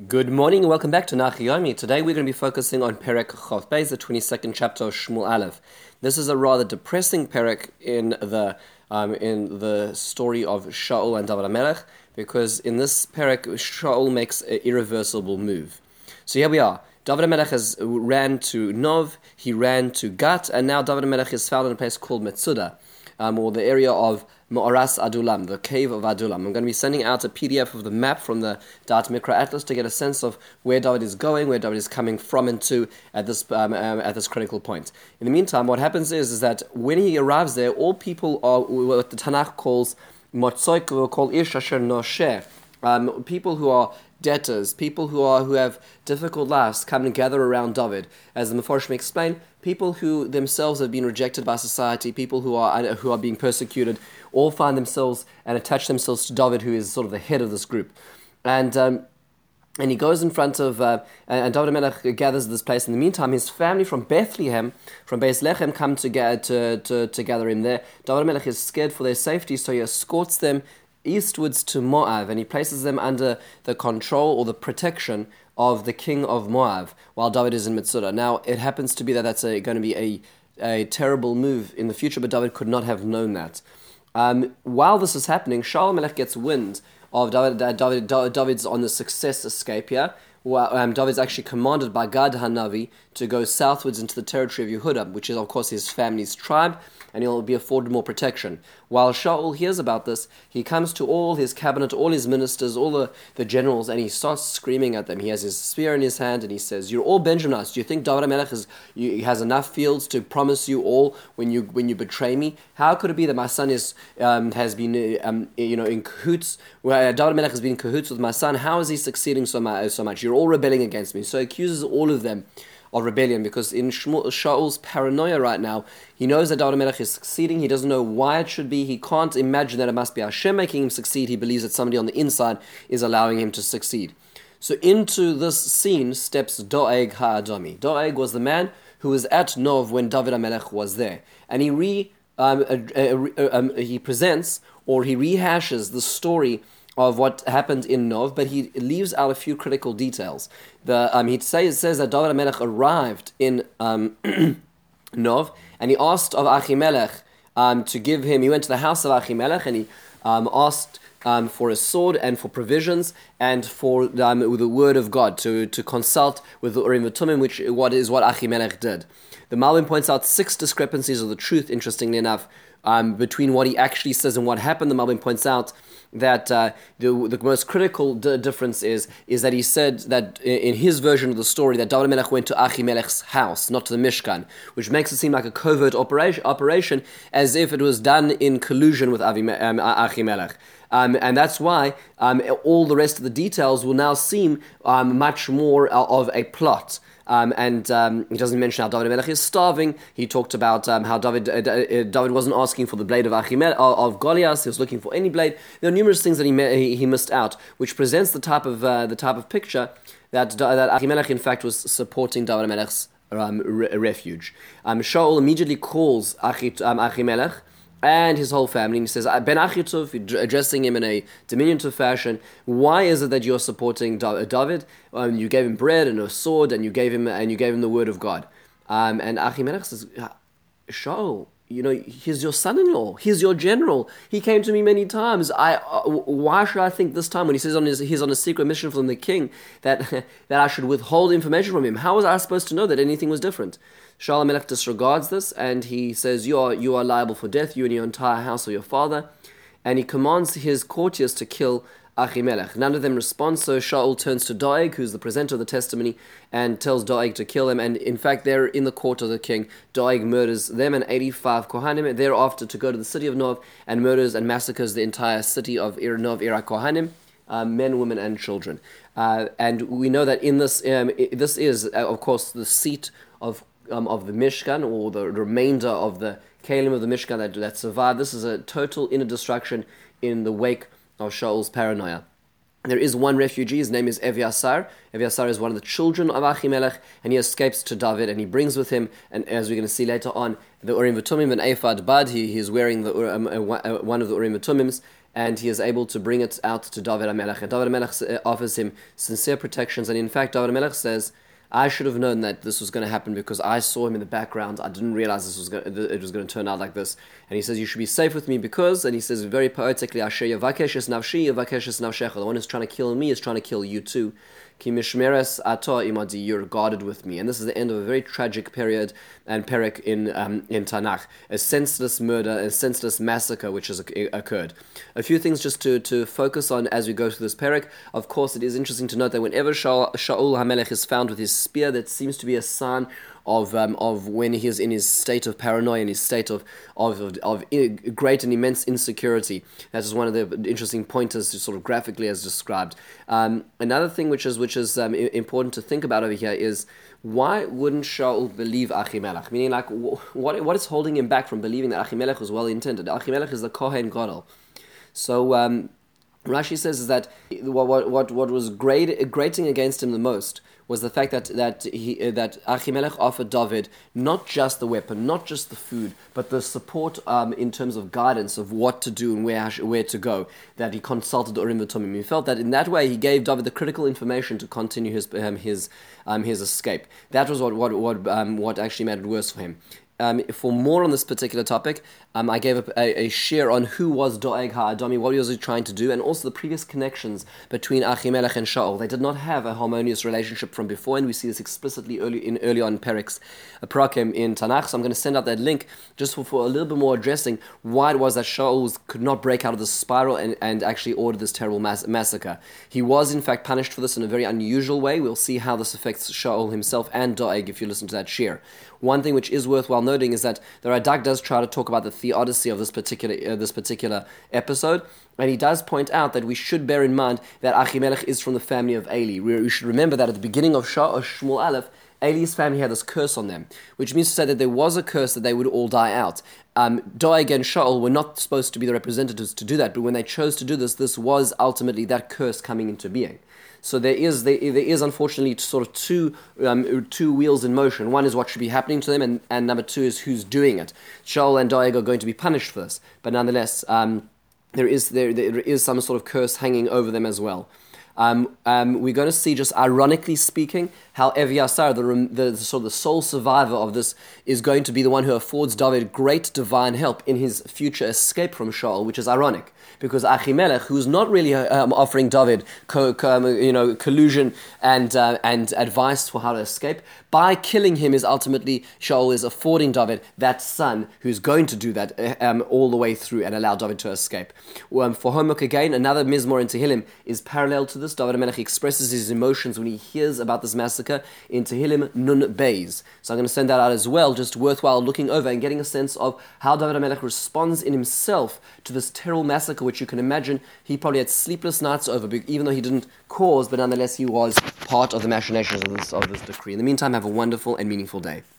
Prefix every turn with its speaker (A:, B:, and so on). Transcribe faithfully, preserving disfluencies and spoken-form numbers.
A: Good morning and welcome back to Nachiyomi. Today we're going to be focusing on Perek Chof Beis, the twenty-second chapter of Shmuel Aleph. This is a rather depressing Perek in the um, in the story of Shaul and David HaMelech, because in this Perek Shaul makes an irreversible move. So here we are. David HaMelech has ran to Nov, he ran to Gat, and now David HaMelech is found in a place called Metzuda, um, or the area of Ma'aras Adulam, the cave of Adulam. I'm going to be sending out a P D F of the map from the Da'at Mikra Atlas to get a sense of where David is going, where David is coming from and to at this um, um, at this critical point. In the meantime, what happens is, is that when he arrives there, all people are what the Tanakh calls Motzoik, or called Ish Asher Nosher, um, people who are debtors, people who are who have difficult lives, come and gather around David. As the Mefarshim explain, people who themselves have been rejected by society, people who are who are being persecuted, all find themselves and attach themselves to David, who is sort of the head of this group. And um, and he goes in front of, uh, and David HaMelech gathers this place. In the meantime, his family from Bethlehem, from Beis Lechem, come to, to, to, to gather him there. David HaMelech is scared for their safety, so he escorts them eastwards to Moab, and he places them under the control or the protection of the king of Moab, while David is in Metzuda. Now, it happens to be that that's a, going to be a, a terrible move in the future, but David could not have known that. Um, while this is happening, Shaul HaMelech gets wind of David, uh, David, David's on the success escape here. Well, um, David's actually commanded by Gad Hanavi to go southwards into the territory of Yehuda, which is, of course, his family's tribe, and he'll be afforded more protection. While Shaul hears about this, he comes to all his cabinet, all his ministers, all the, the generals, and he starts screaming at them. He has his spear in his hand, and he says, "You're all Benjaminites. Do you think David HaMelech has, you, has enough fields to promise you all when you when you betray me? How could it be that my son is um, has been um, you know in cahoots? Well, David HaMelech has been in cahoots with my son. How is he succeeding so much? So much? You're all rebelling against me." So he accuses all of them of rebellion, because in Shmuel, Shaul's paranoia right now, he knows that David HaMelech is succeeding. He doesn't know why it should be. He can't imagine that it must be Hashem making him succeed. He believes that somebody on the inside is allowing him to succeed. So into this scene steps Doeg HaAdami. Doeg was the man who was at Nov when David HaMelech was there, and he re um, uh, uh, um, he presents or he rehashes the story of what happened in Nov, but he leaves out a few critical details. The um, he says, says that David HaMelech arrived in um, Nov, and he asked of Achimelech um, to give him, he went to the house of Achimelech, and he um, asked um, for a sword and for provisions and for um, the word of God, to, to consult with the Urim V'Tumim, which what is what Achimelech did. The Malbim points out six discrepancies of the truth, interestingly enough, um, between what he actually says and what happened. The Malbim points out that uh, the the most critical d- difference is is that he said that in his version of the story that David HaMelech went to Achimelech's house, not to the Mishkan, which makes it seem like a covert operation, operation as if it was done in collusion with Avime- um, Achimelech. Um, and that's why um, all the rest of the details will now seem um, much more of a plot. Um, and um, he doesn't mention how David HaMelech is starving. He talked about um, how David uh, David wasn't asking for the blade of Achimelech, of Goliath. He was looking for any blade. There are numerous things that he he, he missed out, which presents the type of uh, the type of picture that that Achimelech in fact was supporting David HaMelech's um, re- refuge. Um, Shaul immediately calls Achi, um, Achimelech and his whole family, and he says, "Ben Achitov," addressing him in a diminutive fashion, "why is it that you're supporting David? Um, you gave him bread and a sword, and you gave him and you gave him the word of God." Um, and Achimelech says, "Shaul, you know, he's your son-in-law. He's your general. He came to me many times. I, uh, why should I think this time, when he says on his, he's on a secret mission from the king, that that I should withhold information from him? How was I supposed to know that anything was different?" Shaul HaMelech disregards this, and he says, you are, you are liable for death, you and your entire house of your father. And he commands his courtiers to kill Achimelech. None of them respond, so Shaul turns to Doeg, who's the presenter of the testimony, and tells Doeg to kill him. And in fact, they're in the court of the king. Doeg murders them and eighty-five Kohanim, thereafter to go to the city of Nov and murders and massacres the entire city of Ir Nov, Ir Kohanim, uh, men, women, and children. Uh, and we know that in this, um, this is, uh, of course, the seat of Um, of the Mishkan, or the remainder of the Kalim of the Mishkan that, that survived. This is a total inner destruction in the wake of Shaul's paranoia. There is one refugee, his name is Eviasar. Eviasar is one of the children of Achimelech, and he escapes to David, and he brings with him, and as we're going to see later on, the Urim V'Tumim and Ephod Bad. He, he is wearing the um, uh, one of the Urim V'Tumims, and he is able to bring it out to David HaMelech. And David HaMelech offers him sincere protections, and in fact, David HaMelech says, I should have known that this was going to happen because I saw him in the background. I didn't realize this was going to, it was going to turn out like this. And he says, you should be safe with me because, and he says very poetically, Asher yavakesh es nafshi, yavakesh es nafshecha. The one who's trying to kill me is trying to kill you too. Ki mishmeres ato imadi, you're guarded with me. And this is the end of a very tragic period and perek in um, in Tanakh. A senseless murder, a senseless massacre which has occurred. A few things just to, to focus on as we go through this perek. Of course, it is interesting to note that whenever Shaul, Shaul HaMelech is found with his spear, that seems to be a sign of um, of when he is in his state of paranoia, in his state of of, of of great and immense insecurity. That is one of the interesting pointers, sort of graphically as described. Um, another thing which is which is um, important to think about over here is, why wouldn't Shaul believe Achimelech? Meaning, like, what what is holding him back from believing that Achimelech was well intended? Achimelech is the Kohen Gadol. So um, Rashi says is that what what what was great, grating against him the most was the fact that that he uh, that Achimelech offered David not just the weapon, not just the food, but the support um, in terms of guidance of what to do and where where to go. That he consulted Urim v'Tumim. He felt that in that way he gave David the critical information to continue his um, his um, his escape. That was what what what um, what actually made it worse for him. Um, for more on this particular topic, um, I gave a, a, a share on who was Doeg HaAdami, what was he trying to do, and also the previous connections between Achimelech and Shaul. They did not have a harmonious relationship from before, and we see this explicitly early in early on Perek's Parakim in Tanakh. So I'm going to send out that link just for, for a little bit more addressing why it was that Shaul was, could not break out of the spiral and, and actually order this terrible mass, massacre. He was in fact punished for this in a very unusual way. We'll see how this affects Shaul himself and Doeg if you listen to that share. One thing which is worthwhile noting is that the Radak does try to talk about the theodicy of this particular uh, this particular episode, and he does point out that we should bear in mind that Achimelech is from the family of Eli. We, we should remember that at the beginning of Shah, Shmuel Aleph, Eli's family had this curse on them, which means to say that there was a curse that they would all die out. Um, Doeg and Shaul were not supposed to be the representatives to do that, but when they chose to do this, this was ultimately that curse coming into being. So there is there, there is unfortunately sort of two um, two wheels in motion. One is what should be happening to them, and, and number two is who's doing it. Shaul and Doeg are going to be punished for this, but nonetheless, um, there is there there is some sort of curse hanging over them as well. Um, um, we're going to see, just ironically speaking, how Eviasar, the, the, the sort of the sole survivor of this, is going to be the one who affords David great divine help in his future escape from Shaul, which is ironic, because Achimelech, who's not really um, offering David co- co- you know, collusion and uh, and advice for how to escape, by killing him is ultimately, Shaul is affording David that son who's going to do that um, all the way through and allow David to escape. Um, for homework again, another Mizmor in Tehillim is parallel to this. David HaMelech expresses his emotions when he hears about this massacre in Tehillim Nun Beis. So I'm going to send that out as well, just worthwhile looking over and getting a sense of how David HaMelech responds in himself to this terrible massacre, which you can imagine he probably had sleepless nights over, even though he didn't cause, but nonetheless he was part of the machinations of this, of this decree. In the meantime, have a wonderful and meaningful day.